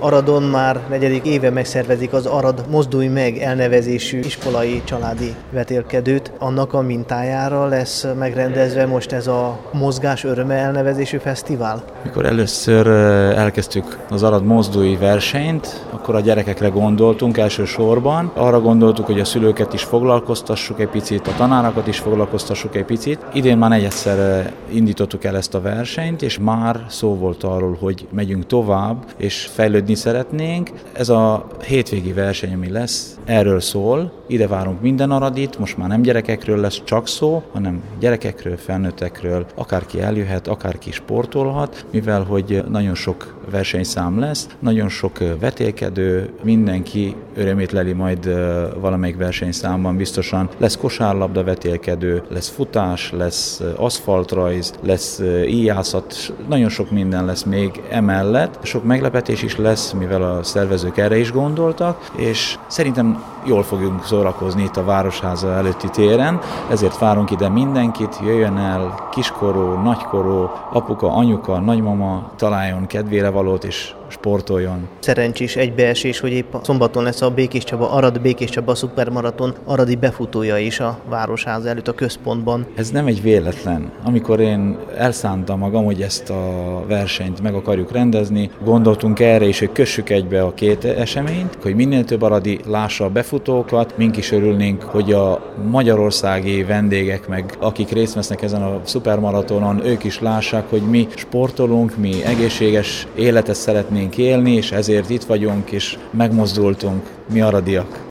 Aradon már 4. éve megszervezik az Arad Mozdulj meg elnevezésű iskolai családi vetélkedőt. Annak a mintájára lesz megrendezve most ez a Mozgás öröme elnevezésű fesztivál? Mikor először elkezdtük az Arad Mozdulj versenyt, akkor a gyerekekre gondoltunk elsősorban. Arra gondoltuk, hogy a szülőket is foglalkoztassuk egy picit, a tanárokat is foglalkoztassuk egy picit. Idén már negyedszer indítottuk el ezt a versenyt, és már szó volt arról, hogy megyünk tovább, és fejlődni szeretnénk. Ez a hétvégi verseny, ami lesz, erről szól. Ide várunk minden aradit, most már nem gyerekekről lesz csak szó, hanem gyerekekről, felnőttekről, akárki eljöhet, akárki sportolhat, mivel hogy nagyon sok versenyszám lesz, nagyon sok vetélkedő, mindenki örömét leli majd valamelyik versenyszámban biztosan. Lesz kosárlabda vetélkedő, lesz futás, lesz aszfaltrajz, lesz íjászat, nagyon sok minden lesz még emellett. Sok meglepetés is lesz, mivel a szervezők erre is gondoltak, és szerintem jól fogunk szórakozni itt a Városháza előtti téren, ezért várunk ide mindenkit, jöjjön el, kiskorú, nagykorú, apuka, anyuka, nagymama, találjon kedvére valót és sportoljon. Szerencsés egybeesés, hogy épp szombaton lesz a Békés Csaba, Arad Békés Csaba szupermaraton aradi befutója is a Városháza előtt a központban. Ez nem egy véletlen. Amikor én elszántam magam, hogy ezt a versenyt meg akarjuk rendezni, gondoltunk erre is, hogy kössük egybe a két eseményt, hogy minél több aradi lássa a befutókat, mink is örülnénk, hogy a magyarországi vendégek, meg akik részt vesznek ezen a szupermaratonon, ők is lássák, hogy mi sportolunk, mi egészséges életet szeretnénk élni, és ezért itt vagyunk, és megmozdultunk, mi aradiak.